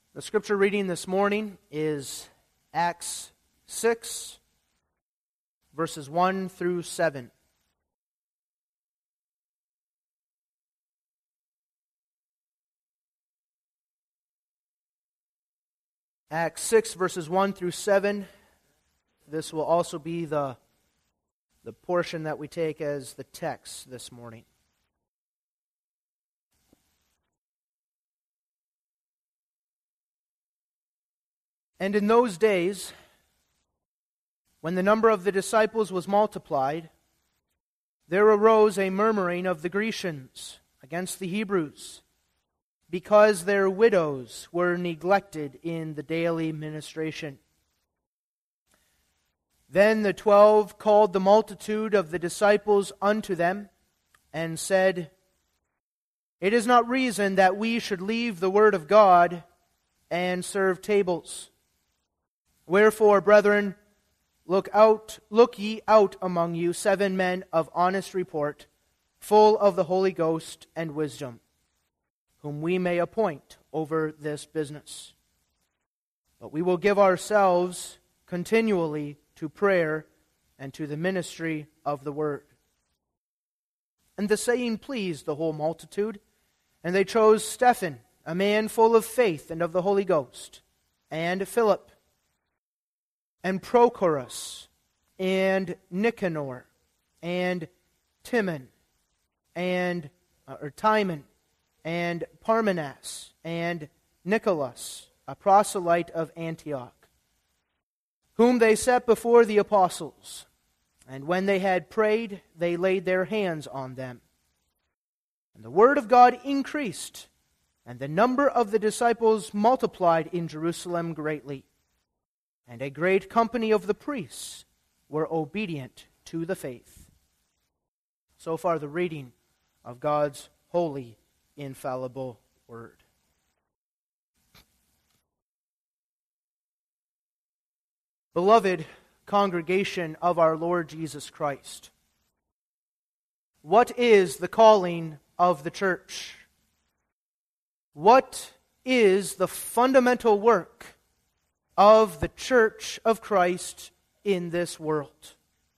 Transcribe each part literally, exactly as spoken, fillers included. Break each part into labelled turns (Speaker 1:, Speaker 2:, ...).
Speaker 1: The scripture reading this morning is Acts six, verses one through seven. Acts six, verses one through seven. This will also be the, the portion that we take as the text this morning. And in those days, when the number of the disciples was multiplied, there arose a murmuring of the Grecians against the Hebrews, because their widows were neglected in the daily ministration. Then the twelve called the multitude of the disciples unto them, and said, It is not reason that we should leave the word of God and serve tables. Wherefore, brethren, look out, look ye out among you seven men of honest report, full of the Holy Ghost and wisdom, whom we may appoint over this business. But we will give ourselves continually to prayer and to the ministry of the word. And the saying pleased the whole multitude, and they chose Stephen, a man full of faith and of the Holy Ghost, and Philip, and Prochorus, and Nicanor, and Timon, and uh, or Timon, and Parmenas, and Nicholas, a proselyte of Antioch, whom they set before the apostles. And when they had prayed, they laid their hands on them. And the word of God increased, and the number of the disciples multiplied in Jerusalem greatly. And a great company of the priests were obedient to the faith. So far the reading of God's holy, infallible word. Beloved congregation of our Lord Jesus Christ, what is the calling of the church? What is the fundamental work of the church of Christ in this world?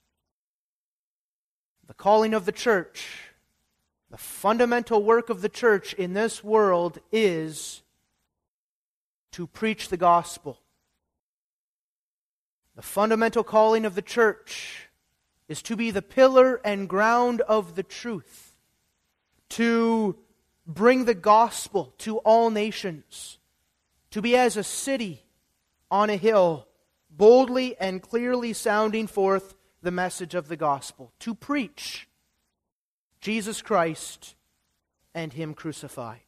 Speaker 1: The calling of the church, the fundamental work of the church in this world is to preach the gospel. The fundamental calling of the church is to be the pillar and ground of the truth, to bring the gospel to all nations, to be as a city on a hill, boldly and clearly sounding forth the message of the gospel, to preach Jesus Christ and Him crucified.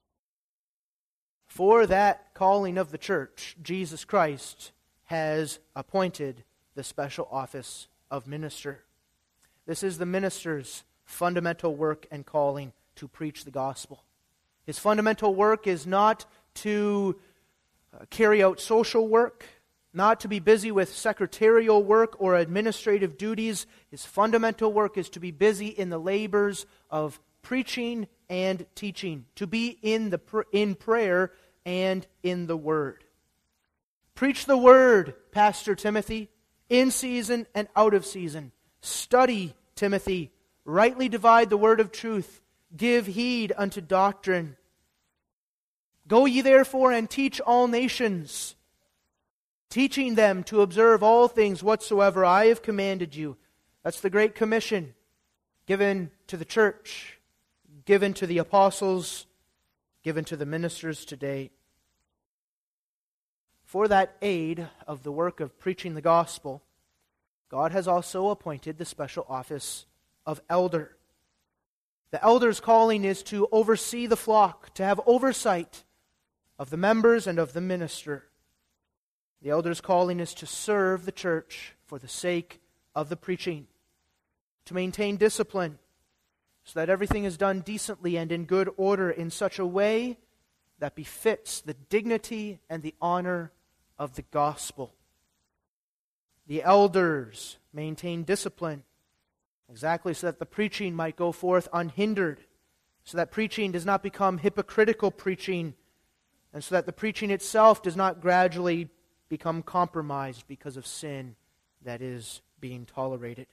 Speaker 1: For that calling of the church, Jesus Christ has appointed the special office of minister. This is the minister's fundamental work and calling, to preach the gospel. His fundamental work is not to uh, carry out social work, not to be busy with secretarial work or administrative duties. His fundamental work is to be busy in the labors of preaching and teaching, to be in the pr- in prayer and in the Word. Preach the Word, Pastor Timothy, in season and out of season. Study, Timothy, rightly divide the word of truth. Give heed unto doctrine. Go ye therefore and teach all nations, teaching them to observe all things whatsoever I have commanded you. That's the Great Commission given to the church, given to the apostles, given to the ministers today. For that aid of the work of preaching the gospel, God has also appointed the special office of elder. The elder's calling is to oversee the flock, to have oversight of the members and of the minister. The elder's calling is to serve the church for the sake of the preaching, to maintain discipline so that everything is done decently and in good order in such a way that befits the dignity and the honor of the gospel. The elders maintain discipline exactly so that the preaching might go forth unhindered, so that preaching does not become hypocritical preaching and so that the preaching itself does not gradually become compromised because of sin that is being tolerated.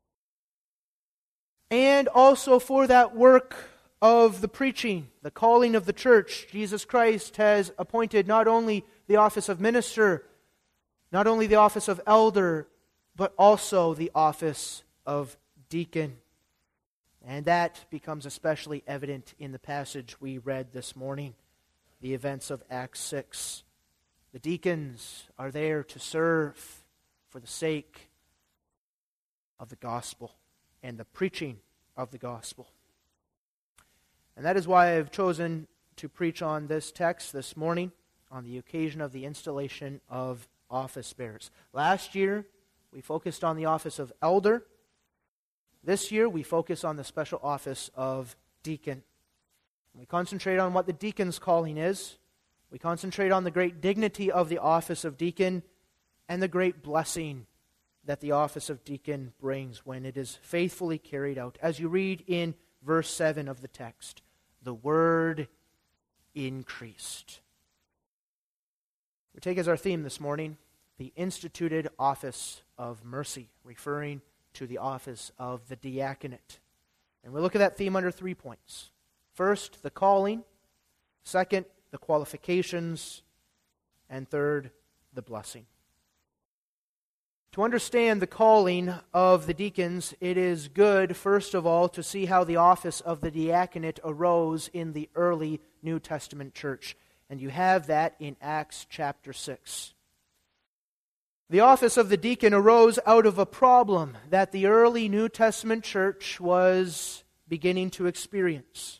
Speaker 1: And also for that work of the preaching, the calling of the church, Jesus Christ has appointed not only the office of minister, not only the office of elder, but also the office of deacon. And that becomes especially evident in the passage we read this morning, the events of Acts six. The deacons are there to serve for the sake of the gospel and the preaching of the gospel. And that is why I've chosen to preach on this text this morning on the occasion of the installation of office bearers. Last year, we focused on the office of elder. This year, we focus on the special office of deacon. We concentrate on what the deacon's calling is. We concentrate on the great dignity of the office of deacon and the great blessing that the office of deacon brings when it is faithfully carried out. As you read in verse seven of the text, the word increased. We take as our theme this morning the instituted office of mercy, referring to the office of the diaconate. And we look at that theme under three points. First, the calling. Second, the qualifications. And third, the blessing. To understand the calling of the deacons, it is good, first of all, to see how the office of the diaconate arose in the early New Testament church. And you have that in Acts chapter six. The office of the deacon arose out of a problem that the early New Testament church was beginning to experience.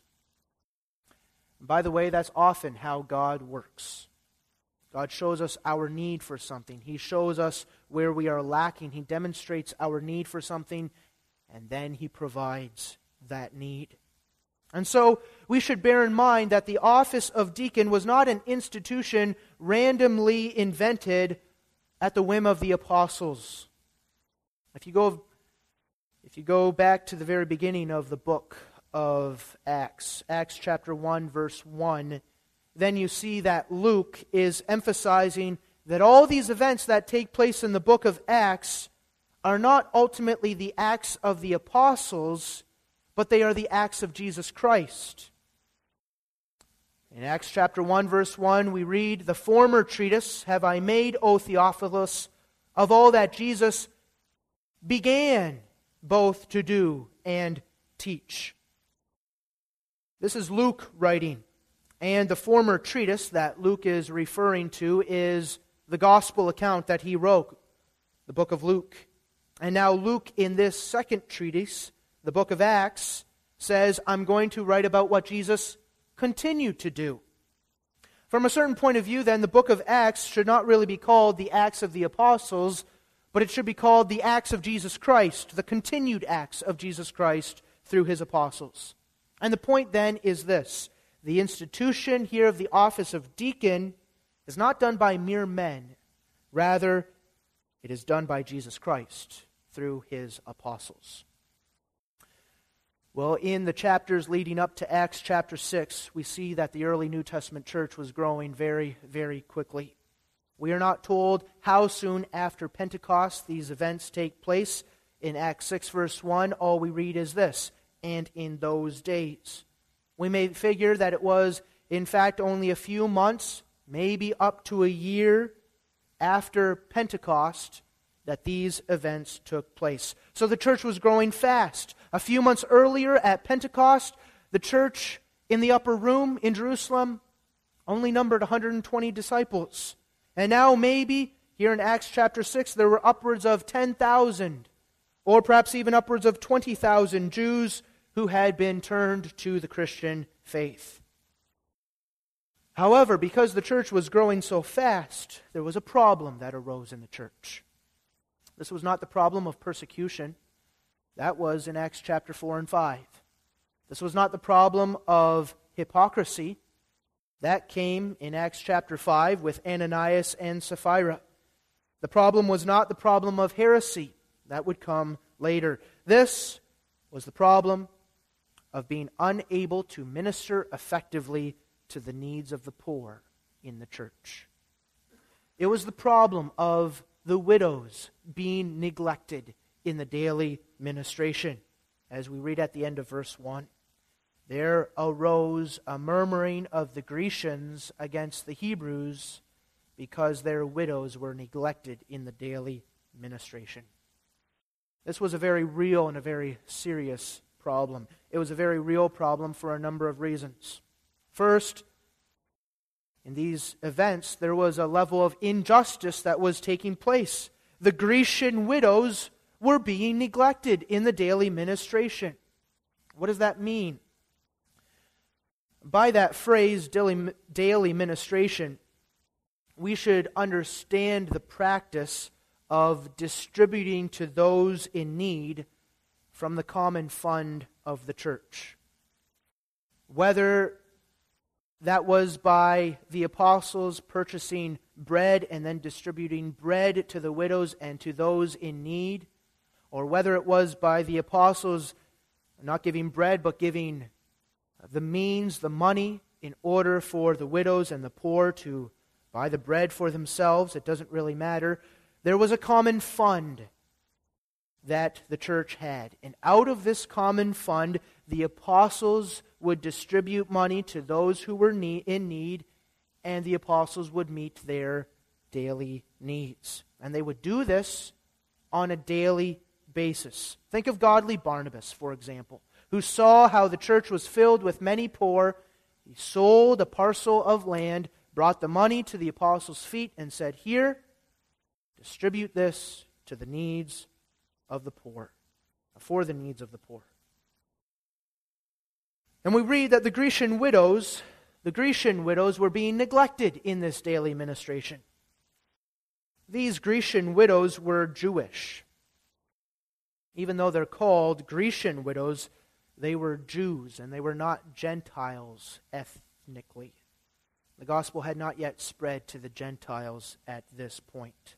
Speaker 1: By the way, that's often how God works. God shows us our need for something. He shows us where we are lacking. He demonstrates our need for something, and then He provides that need. And so we should bear in mind that the office of deacon was not an institution randomly invented at the whim of the apostles. If you go, if you go back to the very beginning of the book of Acts, Acts chapter one, verse one, then you see that Luke is emphasizing that all these events that take place in the book of Acts are not ultimately the acts of the apostles, but they are the acts of Jesus Christ. In Acts chapter one, verse one, we read, "The former treatise have I made, O Theophilus, of all that Jesus began both to do and teach." This is Luke writing. And the former treatise that Luke is referring to is the gospel account that he wrote, the book of Luke. And now Luke, in this second treatise, the book of Acts, says, I'm going to write about what Jesus continued to do. From a certain point of view, then, the book of Acts should not really be called the Acts of the Apostles, but it should be called the Acts of Jesus Christ, the continued acts of Jesus Christ through His apostles. And the point then is this: the institution here of the office of deacon is not done by mere men. Rather, it is done by Jesus Christ through His apostles. Well, in the chapters leading up to Acts chapter six, we see that the early New Testament church was growing very, very quickly. We are not told how soon after Pentecost these events take place. In Acts six, verse one, all we read is this: and in those days. We may figure that it was, in fact, only a few months, maybe up to a year after Pentecost, that these events took place. So the church was growing fast. A few months earlier at Pentecost, the church in the upper room in Jerusalem only numbered one hundred twenty disciples. And now maybe, here in Acts chapter six, there were upwards of ten thousand, or perhaps even upwards of twenty thousand Jews who had been turned to the Christian faith. However, because the church was growing so fast, there was a problem that arose in the church. This was not the problem of persecution. That was in Acts chapter four and five. This was not the problem of hypocrisy. That came in Acts chapter five with Ananias and Sapphira. The problem was not the problem of heresy. That would come later. This was the problem of being unable to minister effectively to the needs of the poor in the church. It was the problem of the widows being neglected in the daily ministration. As we read at the end of verse one, there arose a murmuring of the Grecians against the Hebrews because their widows were neglected in the daily ministration. This was a very real and a very serious problem. It was a very real problem for a number of reasons. First, in these events, there was a level of injustice that was taking place. The Grecian widows were being neglected in the daily ministration. What does that mean? By that phrase, daily, daily ministration, we should understand the practice of distributing to those in need from the common fund of the church. Whether that was by the apostles purchasing bread and then distributing bread to the widows and to those in need, or whether it was by the apostles not giving bread but giving the means, the money, in order for the widows and the poor to buy the bread for themselves. It doesn't really matter. There was a common fund that the church had. And out of this common fund, the apostles would distribute money to those who were in need, and the apostles would meet their daily needs. And they would do this on a daily basis. Think of godly Barnabas, for example, who saw how the church was filled with many poor. He sold a parcel of land, brought the money to the apostles' feet, and said, "Here, distribute this to the needs of the poor, for the needs of the poor." And we read that the Grecian widows, the Grecian widows were being neglected in this daily ministration. These Grecian widows were Jewish. Even though they're called Grecian widows, they were Jews, and they were not Gentiles ethnically. The gospel had not yet spread to the Gentiles at this point.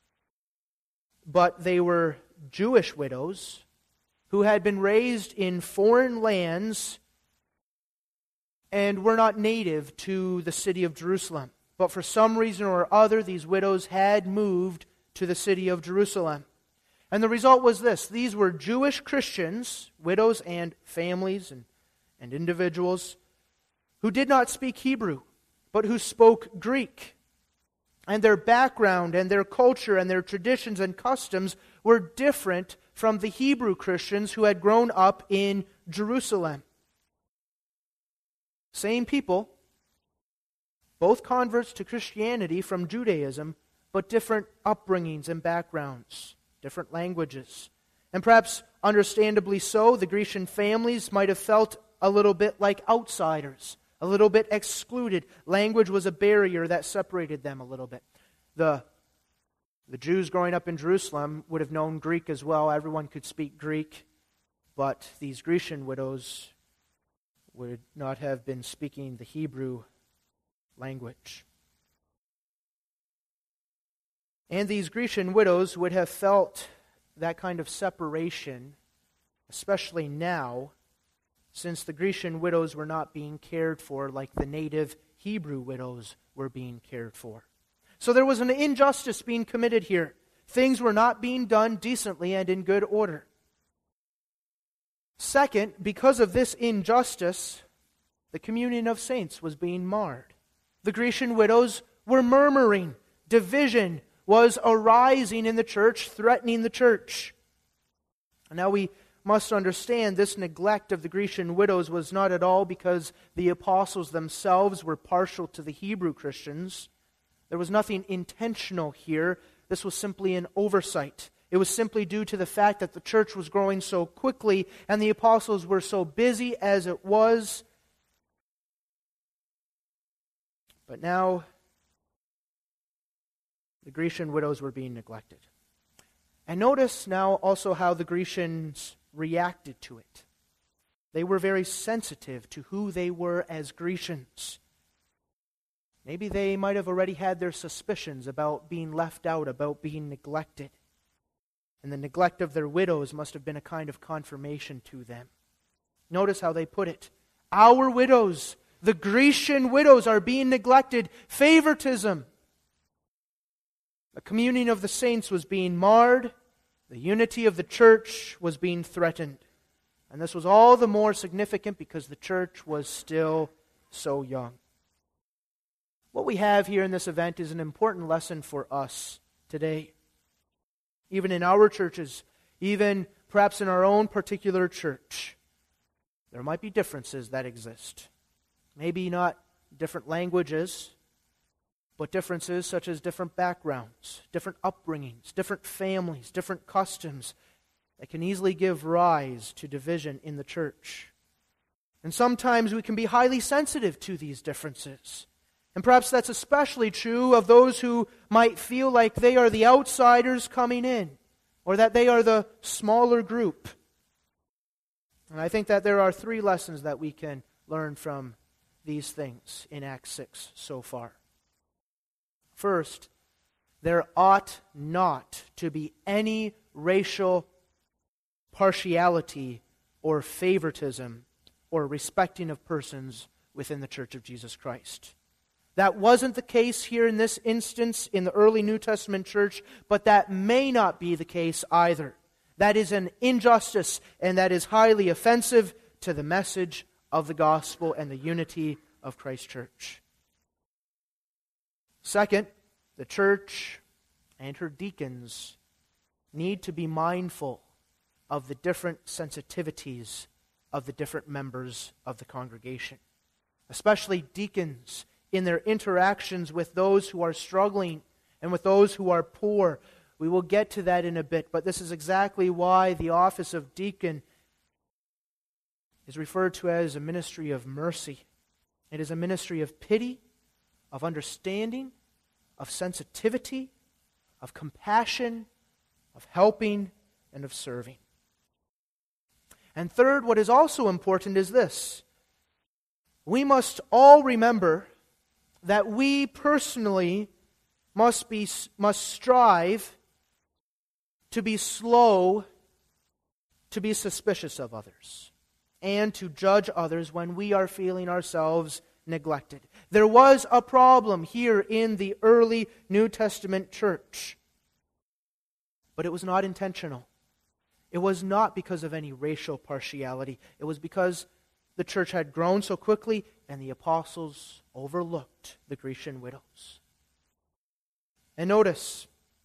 Speaker 1: But they were Jewish widows who had been raised in foreign lands and were not native to the city of Jerusalem. But for some reason or other, these widows had moved to the city of Jerusalem. And the result was this: these were Jewish Christians, widows and families and, and individuals, who did not speak Hebrew, but who spoke Greek. And their background and their culture and their traditions and customs were different from the Hebrew Christians who had grown up in Jerusalem. Same people, both converts to Christianity from Judaism, but different upbringings and backgrounds, different languages. And perhaps understandably so, the Grecian families might have felt a little bit like outsiders, a little bit excluded. Language was a barrier that separated them a little bit. The, the Jews growing up in Jerusalem would have known Greek as well. Everyone could speak Greek, but these Grecian widows would not have been speaking the Hebrew language. And these Grecian widows would have felt that kind of separation, especially now, since the Grecian widows were not being cared for like the native Hebrew widows were being cared for. So there was an injustice being committed here. Things were not being done decently and in good order. Second, because of this injustice, the communion of saints was being marred. The Grecian widows were murmuring. Division was arising in the church, threatening the church. Now we must understand this neglect of the Grecian widows was not at all because the apostles themselves were partial to the Hebrew Christians. There was nothing intentional here. This was simply an oversight. It was simply due to the fact that the church was growing so quickly and the apostles were so busy as it was. But now, the Grecian widows were being neglected. And notice now also how the Grecians reacted to it. They were very sensitive to who they were as Grecians. Maybe they might have already had their suspicions about being left out, about being neglected. And the neglect of their widows must have been a kind of confirmation to them. Notice how they put it. Our widows The Grecian widows are being neglected. Favoritism. The communion of the saints was being marred. The unity of the church was being threatened. And this was all the more significant because the church was still so young. What we have here in this event is an important lesson for us today. Even in our churches, even perhaps in our own particular church, there might be differences that exist. Maybe not different languages, but differences such as different backgrounds, different upbringings, different families, different customs that can easily give rise to division in the church. And sometimes we can be highly sensitive to these differences. And perhaps that's especially true of those who might feel like they are the outsiders coming in, or that they are the smaller group. And I think that there are three lessons that we can learn from these things in Acts six so far. First, there ought not to be any racial partiality or favoritism or respecting of persons within the Church of Jesus Christ. That wasn't the case here in this instance in the early New Testament church, but that may not be the case either. That is an injustice, and that is highly offensive to the message of the gospel and the unity of Christ's church. Second, the church and her deacons need to be mindful of the different sensitivities of the different members of the congregation, especially deacons in their interactions with those who are struggling and with those who are poor. We will get to that in a bit, but this is exactly why the office of deacon is referred to as a ministry of mercy. It is a ministry of pity, of understanding, of sensitivity, of compassion, of helping, and of serving. And third, what is also important is this. We must all remember that we personally must be must strive to be slow to be suspicious of others and to judge others when we are feeling ourselves neglected. There was a problem here in the early New Testament church, but it was not intentional. It was not because of any racial partiality. It was because the church had grown so quickly and the apostles overlooked the Grecian widows. And notice,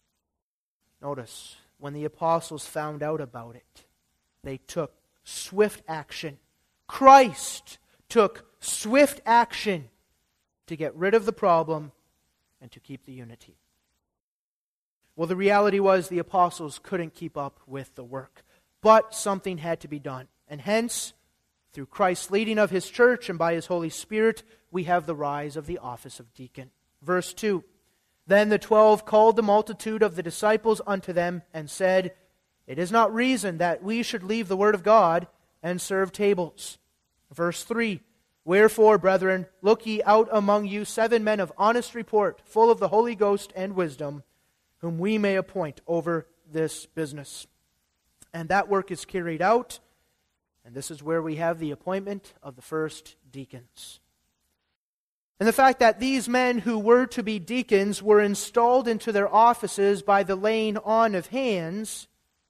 Speaker 1: notice, when the apostles found out about it, they took swift action. Christ took swift action to get rid of the problem and to keep the unity. Well, the reality was the apostles couldn't keep up with the work, but something had to be done. And hence, through Christ's leading of His church and by His Holy Spirit, we have the rise of the office of deacon. Verse two, Then the twelve called the multitude of the disciples unto them and said, It is not reason that we should leave the word of God and serve tables. Verse three, Wherefore, brethren, look ye out among you seven men of honest report, full of the Holy Ghost and wisdom, whom we may appoint over this business. And that work is carried out, and this is where we have the appointment of the first deacons. And the fact that these men who were to be deacons were installed into their offices by the laying on of hands,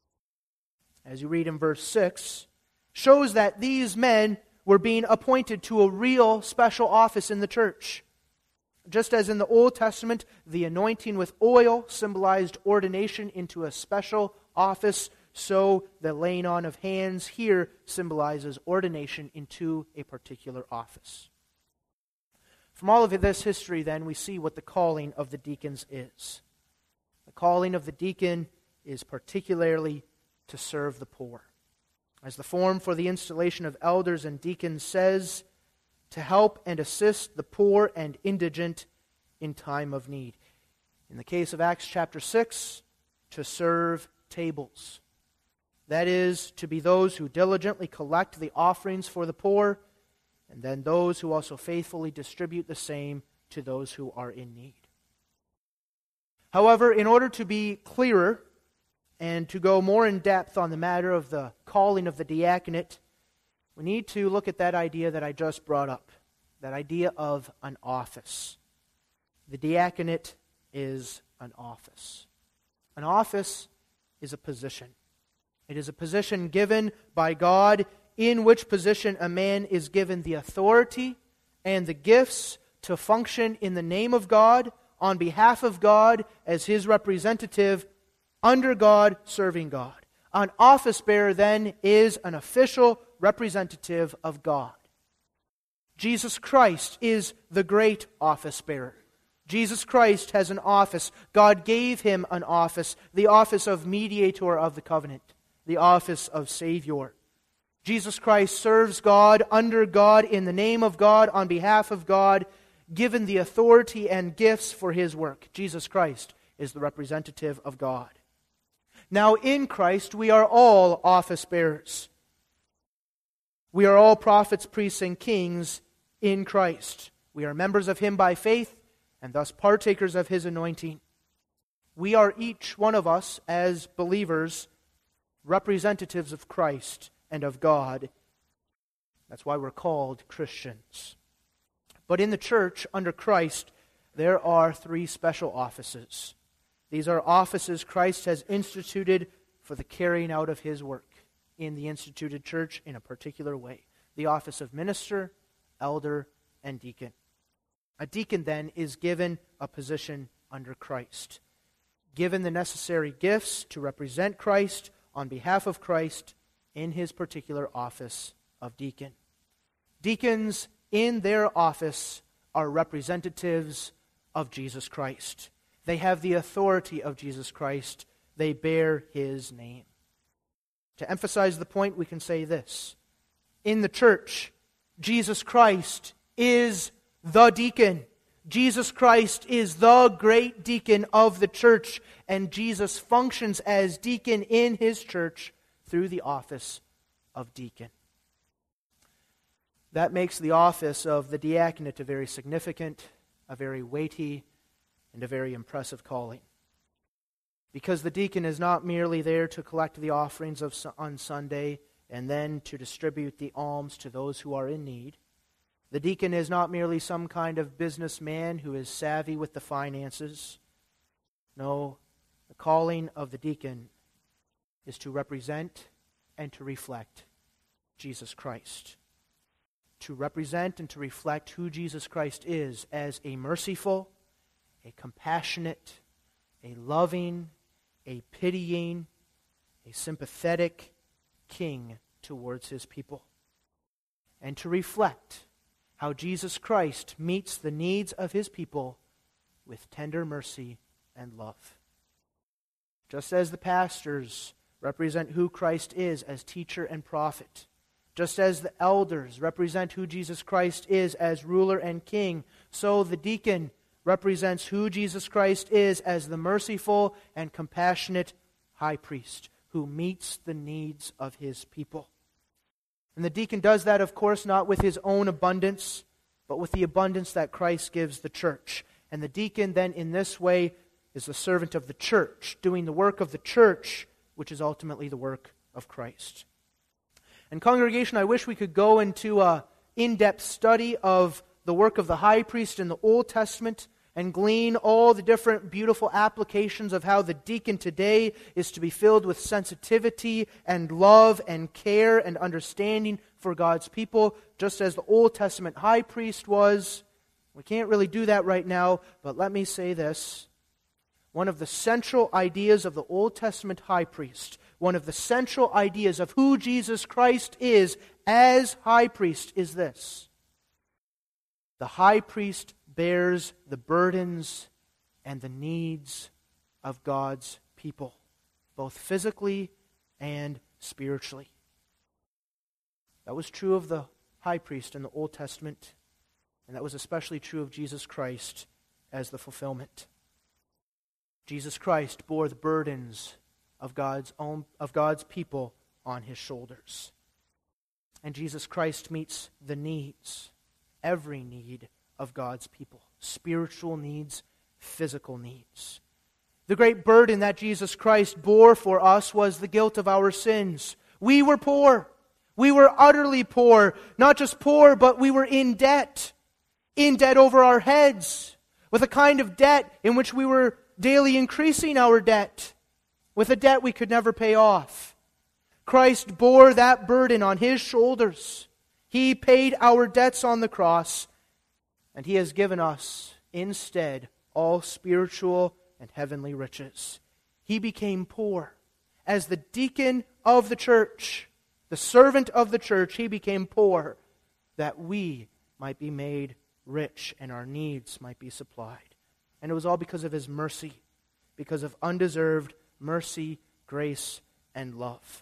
Speaker 1: as you read in verse six, shows that these men were being appointed to a real special office in the church. Just as in the Old Testament, the anointing with oil symbolized ordination into a special office, so the laying on of hands here symbolizes ordination into a particular office. From all of this history, then, we see what the calling of the deacons is. The calling of the deacon is particularly to serve the poor. As the form for the installation of elders and deacons says, to help and assist the poor and indigent in time of need. In the case of Acts chapter six, to serve tables. That is, to be those who diligently collect the offerings for the poor, and then those who also faithfully distribute the same to those who are in need. However, in order to be clearer and to go more in depth on the matter of the calling of the diaconate, we need to look at that idea that I just brought up. that idea of an office. The diaconate is an office. An office is a position. It is a position given by God, in which position a man is given the authority and the gifts to function in the name of God, on behalf of God, as His representative, under God, serving God. An office bearer, then, is an official representative of God. Jesus Christ is the great office bearer. Jesus Christ has an office. God gave Him an office, the office of mediator of the covenant, the office of Savior. Jesus Christ serves God, under God, in the name of God, on behalf of God, given the authority and gifts for His work. Jesus Christ is the representative of God. Now in Christ we are all office bearers. We are all prophets, priests, and kings in Christ. We are members of Him by faith, and thus partakers of His anointing. We are each one of us, as believers, representatives of Christ and of God. That's why we're called Christians. But in the church, under Christ, there are three special offices. These are offices Christ has instituted for the carrying out of His work in the instituted church in a particular way. The office of minister, elder, and deacon. A deacon, then, is given a position under Christ, given the necessary gifts to represent Christ on behalf of Christ in his particular office of deacon. Deacons, in their office, are representatives of Jesus Christ. They have the authority of Jesus Christ. They bear His name. To emphasize the point, we can say this. In the church, Jesus Christ is the deacon. Jesus Christ is the great deacon of the church, and Jesus functions as deacon in His church through the office of deacon. That makes the office of the diaconate a very significant, a very weighty, and a very impressive calling. Because the deacon is not merely there to collect the offerings of, on Sunday and then to distribute the alms to those who are in need. The deacon is not merely some kind of businessman who is savvy with the finances. No, the calling of the deacon is to represent and to reflect Jesus Christ. To represent and to reflect who Jesus Christ is as a merciful, a compassionate, a loving, a pitying, a sympathetic king towards His people. And to reflect how Jesus Christ meets the needs of His people with tender mercy and love. Just as the pastors represent who Christ is as teacher and prophet, just as the elders represent who Jesus Christ is as ruler and king, so the deacon represents who Jesus Christ is as the merciful and compassionate high priest who meets the needs of His people. And the deacon does that, of course, not with his own abundance, but with the abundance that Christ gives the church. And the deacon then in this way is the servant of the church, doing the work of the church, which is ultimately the work of Christ. And congregation, I wish we could go into an in-depth study of the work of the high priest in the Old Testament and glean all the different beautiful applications of how the deacon today is to be filled with sensitivity and love and care and understanding for God's people, just as the Old Testament high priest was. We can't really do that right now, but let me say this. One of the central ideas of the Old Testament high priest, one of the central ideas of who Jesus Christ is as high priest is this. The high priest bears the burdens and the needs of God's people, both physically and spiritually. That was true of the high priest in the Old Testament, and that was especially true of Jesus Christ as the fulfillment. Jesus Christ bore the burdens of God's own of God's people on His shoulders. And Jesus Christ meets the needs, every need of God's people. Spiritual needs, physical needs. The great burden that Jesus Christ bore for us was the guilt of our sins. We were poor. We were utterly poor. Not just poor, but we were in debt. in debt over our heads, with a kind of debt in which we were daily increasing our debt, with a debt we could never pay off. Christ bore that burden on His shoulders. He paid our debts on the cross, and He has given us instead all spiritual and heavenly riches. He became poor. As the deacon of the church, the servant of the church, He became poor, that we might be made rich and our needs might be supplied. And it was all because of His mercy, because of undeserved mercy, grace, and love.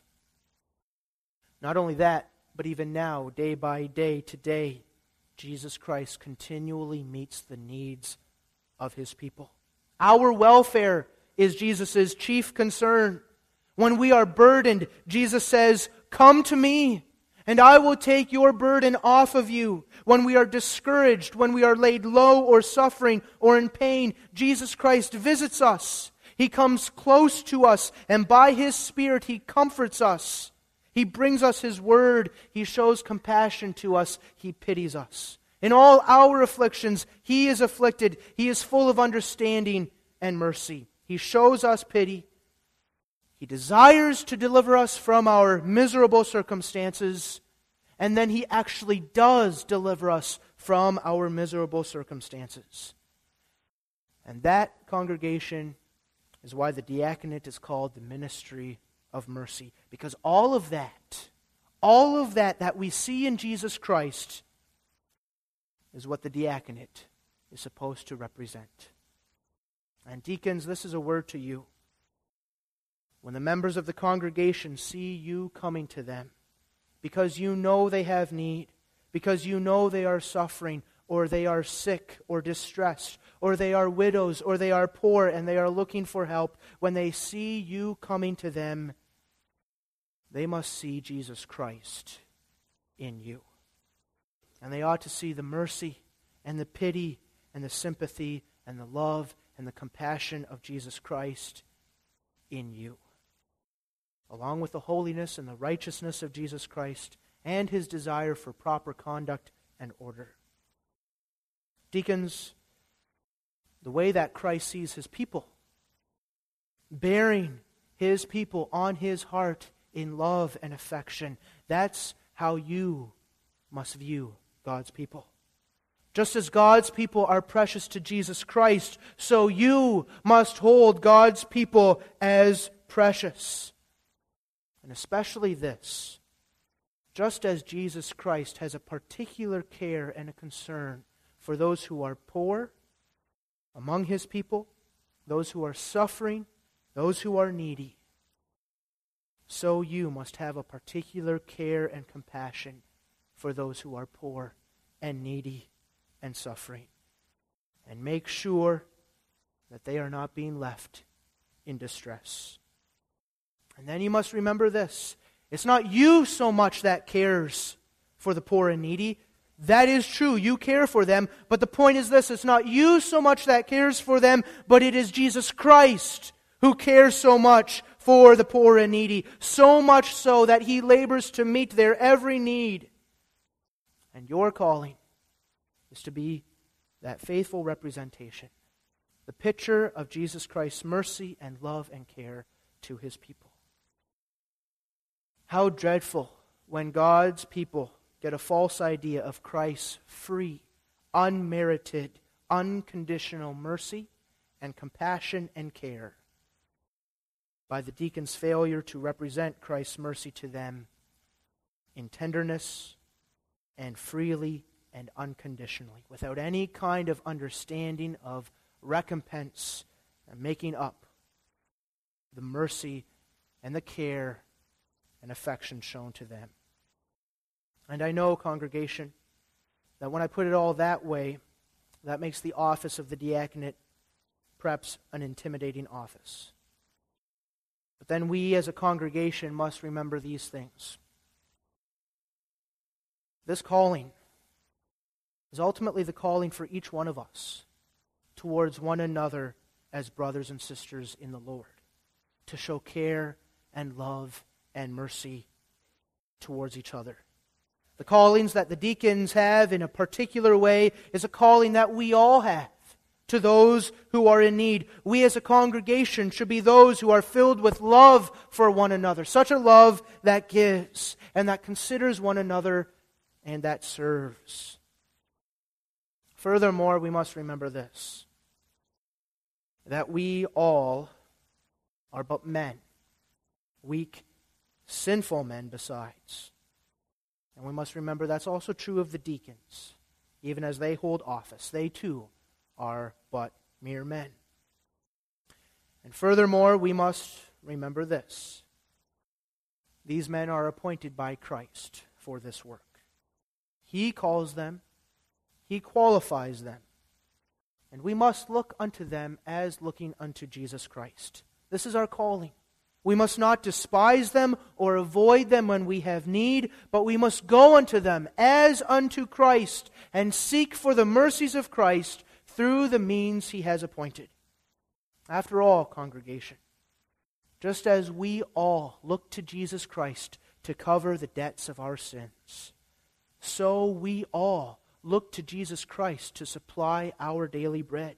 Speaker 1: Not only that, but even now, day by day, today, Jesus Christ continually meets the needs of His people. Our welfare is Jesus' chief concern. When we are burdened, Jesus says, "Come to me, and I will take your burden off of you." When we are discouraged, when we are laid low or suffering or in pain, Jesus Christ visits us. He comes close to us, and by His Spirit He comforts us. He brings us His word. He shows compassion to us. He pities us. In all our afflictions, He is afflicted. He is full of understanding and mercy. He shows us pity. He desires to deliver us from our miserable circumstances, and then He actually does deliver us from our miserable circumstances. And that, congregation, is why the diaconate is called the ministry of mercy. Because all of that, all of that that we see in Jesus Christ is what the diaconate is supposed to represent. And deacons, this is a word to you. When the members of the congregation see you coming to them, because you know they have need, because you know they are suffering, or they are sick or distressed, or they are widows, or they are poor and they are looking for help, when they see you coming to them, they must see Jesus Christ in you. And they ought to see the mercy and the pity and the sympathy and the love and the compassion of Jesus Christ in you, along with the holiness and the righteousness of Jesus Christ and His desire for proper conduct and order. Deacons, the way that Christ sees His people, bearing His people on His heart in love and affection, that's how you must view God's people. Just as God's people are precious to Jesus Christ, so you must hold God's people as precious. And especially this, just as Jesus Christ has a particular care and a concern for those who are poor among His people, those who are suffering, those who are needy, so you must have a particular care and compassion for those who are poor and needy and suffering. And make sure that they are not being left in distress. And then you must remember this. It's not you so much that cares for the poor and needy. That is true. You care for them. But the point is this. It's not you so much that cares for them, but it is Jesus Christ who cares so much for the poor and needy. So much so that He labors to meet their every need. And your calling is to be that faithful representation, the picture of Jesus Christ's mercy and love and care to His people. How dreadful when God's people get a false idea of Christ's free, unmerited, unconditional mercy and compassion and care by the deacon's failure to represent Christ's mercy to them in tenderness and freely and unconditionally, without any kind of understanding of recompense and making up the mercy and the care and affection shown to them. And I know, congregation, that when I put it all that way, that makes the office of the diaconate perhaps an intimidating office. But then we as a congregation must remember these things. This calling is ultimately the calling for each one of us towards one another as brothers and sisters in the Lord, to show care and love and mercy towards each other. The callings that the deacons have in a particular way is a calling that we all have to those who are in need. We as a congregation should be those who are filled with love for one another, such a love that gives and that considers one another and that serves. Furthermore, we must remember this, that we all are but men, weak, sinful men besides. And we must remember that's also true of the deacons. Even as they hold office, they too are but mere men. And furthermore, we must remember this. These men are appointed by Christ for this work. He calls them, He qualifies them, and we must look unto them as looking unto Jesus Christ. This is our calling. We must not despise them or avoid them when we have need, but we must go unto them as unto Christ and seek for the mercies of Christ through the means He has appointed. After all, congregation, just as we all look to Jesus Christ to cover the debts of our sins, so we all look to Jesus Christ to supply our daily bread.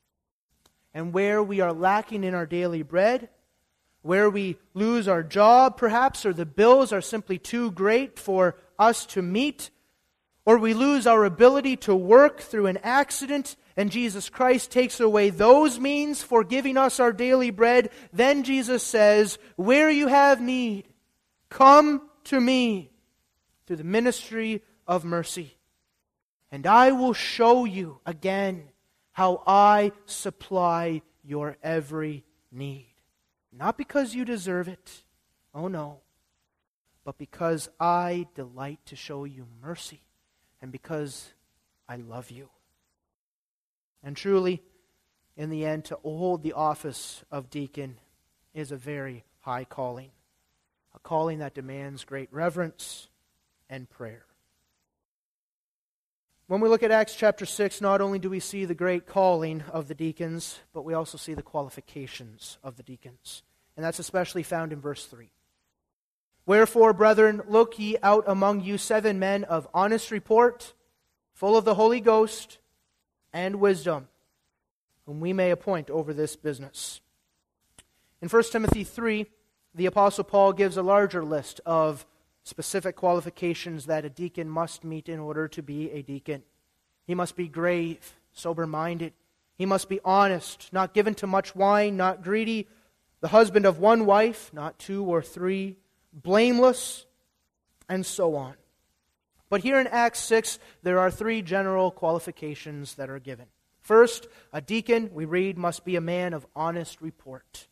Speaker 1: And where we are lacking in our daily bread, where we lose our job perhaps, or the bills are simply too great for us to meet, or we lose our ability to work through an accident, and Jesus Christ takes away those means for giving us our daily bread, then Jesus says, where you have need, come to me through the ministry of mercy, and I will show you again how I supply your every need. Not because you deserve it, oh no, but because I delight to show you mercy, and because I love you. And truly, in the end, to hold the office of deacon is a very high calling, a calling that demands great reverence and prayer. When we look at Acts chapter six, not only do we see the great calling of the deacons, but we also see the qualifications of the deacons. And that's especially found in verse three. Wherefore, brethren, look ye out among you seven men of honest report, full of the Holy Ghost and wisdom, whom we may appoint over this business. In First Timothy three, the Apostle Paul gives a larger list of specific qualifications that a deacon must meet in order to be a deacon. He must be grave, sober-minded. He must be honest, not given to much wine, not greedy, the husband of one wife, not two or three, blameless, and so on. But here in Acts six, there are three general qualifications that are given. First, a deacon, we read, must be a man of honest report.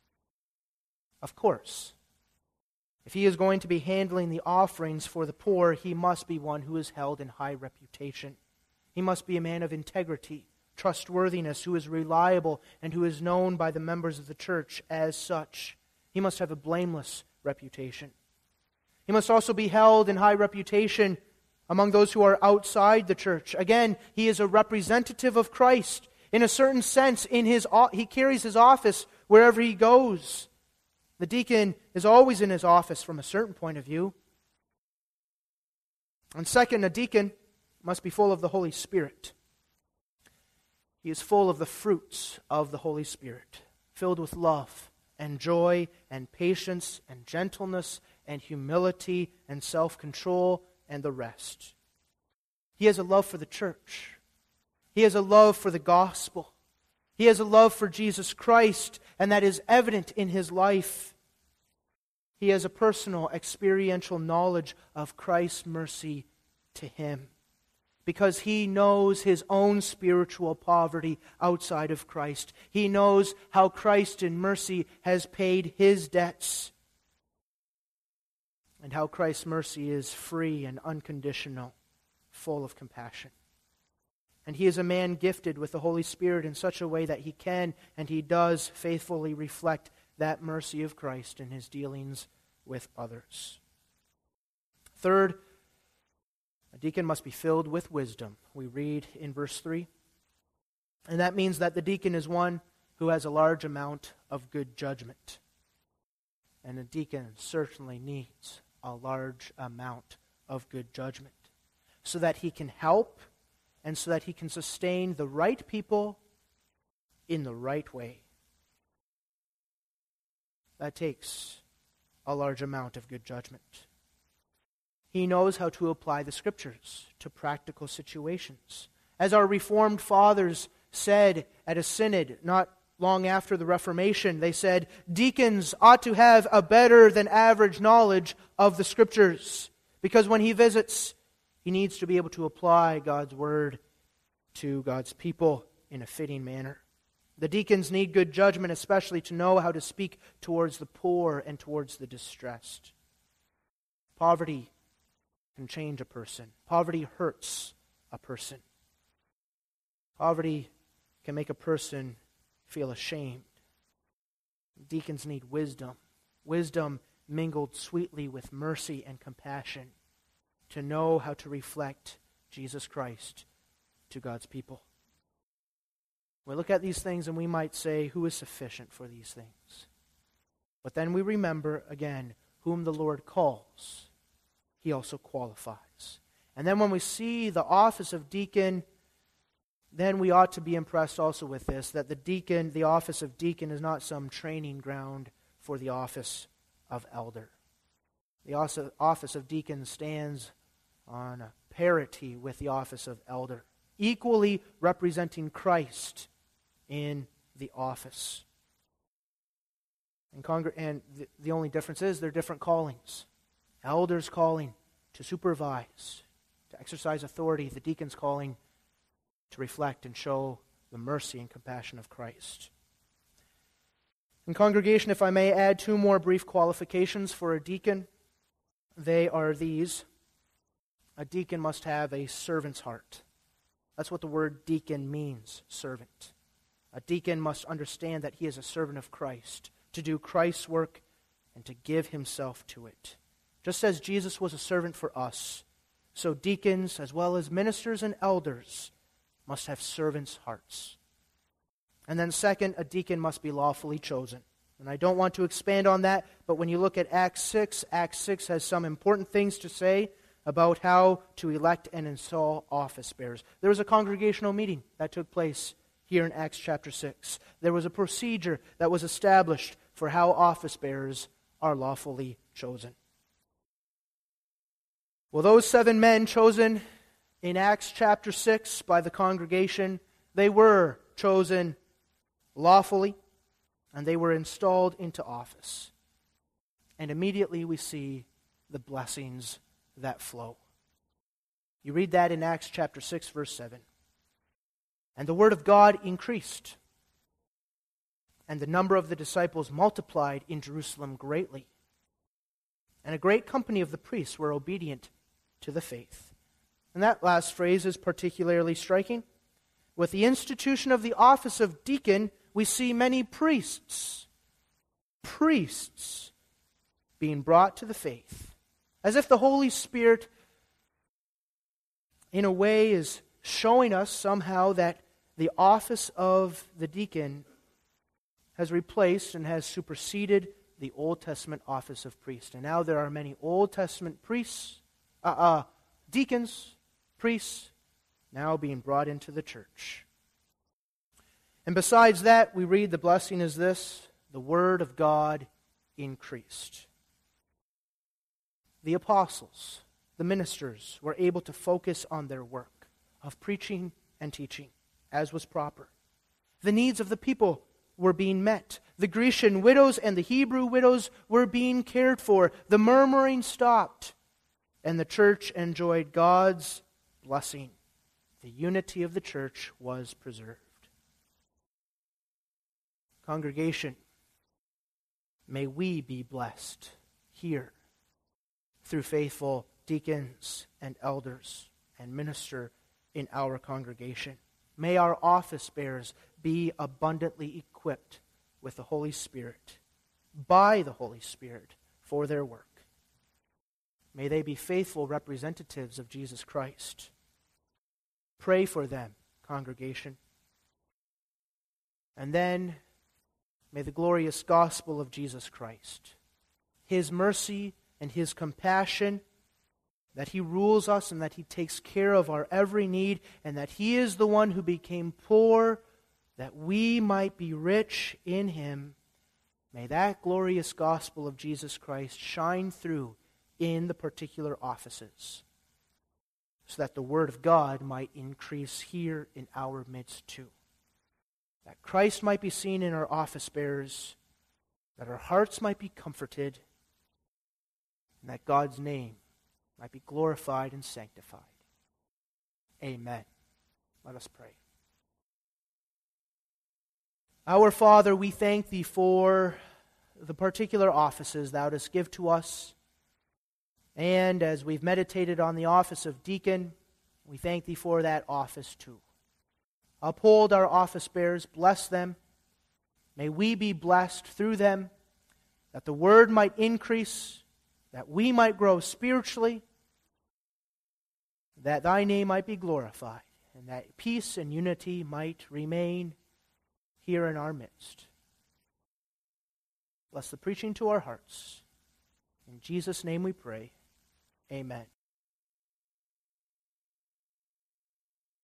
Speaker 1: Of course, if he is going to be handling the offerings for the poor, he must be one who is held in high reputation. He must be a man of integrity, trustworthiness, who is reliable and who is known by the members of the church as such. He must have a blameless reputation. He must also be held in high reputation among those who are outside the church. Again, he is a representative of Christ. In a certain sense, in his he carries his office wherever he goes. The deacon is always in his office from a certain point of view. And second, a deacon must be full of the Holy Spirit. He is full of the fruits of the Holy Spirit, filled with love and joy and patience and gentleness and humility and self-control and the rest. He has a love for the church. He has a love for the gospel. He has a love for Jesus Christ, and that is evident in his life. He has a personal, experiential knowledge of Christ's mercy to him, because he knows his own spiritual poverty outside of Christ. He knows how Christ in mercy has paid his debts, and how Christ's mercy is free and unconditional, full of compassion. And he is a man gifted with the Holy Spirit in such a way that he can and he does faithfully reflect that mercy of Christ in his dealings with others. Third, a deacon must be filled with wisdom. We read in verse three. And that means that the deacon is one who has a large amount of good judgment. And a deacon certainly needs a large amount of good judgment, so that he can help and so that he can sustain the right people in the right way. That takes a large amount of good judgment. He knows how to apply the Scriptures to practical situations. As our Reformed fathers said at a synod not long after the Reformation, they said, deacons ought to have a better than average knowledge of the Scriptures, because when he visits, he needs to be able to apply God's Word to God's people in a fitting manner. The deacons need good judgment, especially to know how to speak towards the poor and towards the distressed. Poverty can change a person. Poverty hurts a person. Poverty can make a person feel ashamed. Deacons need wisdom. Wisdom mingled sweetly with mercy and compassion to know how to reflect Jesus Christ to God's people. We look at these things and we might say, who is sufficient for these things? But then we remember, again, whom the Lord calls, he also qualifies. And then when we see the office of deacon, then we ought to be impressed also with this, that the deacon, the office of deacon is not some training ground for the office of elder. The office of deacon stands on a parity with the office of elder, equally representing Christ in the office. And, congr- and the, the only difference is they're different callings. Elders' calling to supervise, to exercise authority. The deacon's calling to reflect and show the mercy and compassion of Christ. In congregation, if I may add two more brief qualifications for a deacon, they are these. A deacon must have a servant's heart. That's what the word deacon means, servant. A deacon must understand that he is a servant of Christ, to do Christ's work and to give himself to it. Just as Jesus was a servant for us, so deacons, as well as ministers and elders, must have servants' hearts. And then second, a deacon must be lawfully chosen. And I don't want to expand on that, but when you look at Acts six, Acts six has some important things to say about how to elect and install office bearers. There was a congregational meeting that took place here in Acts chapter six. There was a procedure that was established for how office bearers are lawfully chosen. Well, those seven men chosen in Acts chapter six by the congregation, they were chosen lawfully, and they were installed into office. And immediately we see the blessings that flow. You read that in Acts chapter six, verse seven. And the word of God increased, and the number of the disciples multiplied in Jerusalem greatly. And a great company of the priests were obedient to the faith. And that last phrase is particularly striking. With the institution of the office of deacon, we see many priests, priests being brought to the faith. As if the Holy Spirit, in a way, is showing us somehow that the office of the deacon has replaced and has superseded the Old Testament office of priest. And now there are many Old Testament priests, uh, uh, deacons, priests, now being brought into the church. And besides that, we read the blessing is this: the word of God increased. The apostles, the ministers, were able to focus on their work of preaching and teaching, as was proper. The needs of the people were being met. The Grecian widows and the Hebrew widows were being cared for. The murmuring stopped, and the church enjoyed God's blessing. The unity of the church was preserved. Congregation, may we be blessed here through faithful deacons and elders and minister in our congregation. May our office bearers be abundantly equipped with the Holy Spirit, by the Holy Spirit, for their work. May they be faithful representatives of Jesus Christ. Pray for them, congregation. And then, may the glorious gospel of Jesus Christ, His mercy and His compassion, that He rules us and that He takes care of our every need, and that He is the one who became poor that we might be rich in Him. May that glorious gospel of Jesus Christ shine through in the particular offices, so that the Word of God might increase here in our midst too. That Christ might be seen in our office bearers, that our hearts might be comforted, and that God's name might be glorified and sanctified. Amen. Let us pray. Our Father, we thank Thee for the particular offices Thou dost give to us. And as we've meditated on the office of deacon, we thank Thee for that office too. Uphold our office bearers, bless them. May we be blessed through them, that the Word might increase, that we might grow spiritually, that Thy name might be glorified, and that peace and unity might remain here in our midst. Bless the preaching to our hearts. In Jesus' name we pray. Amen.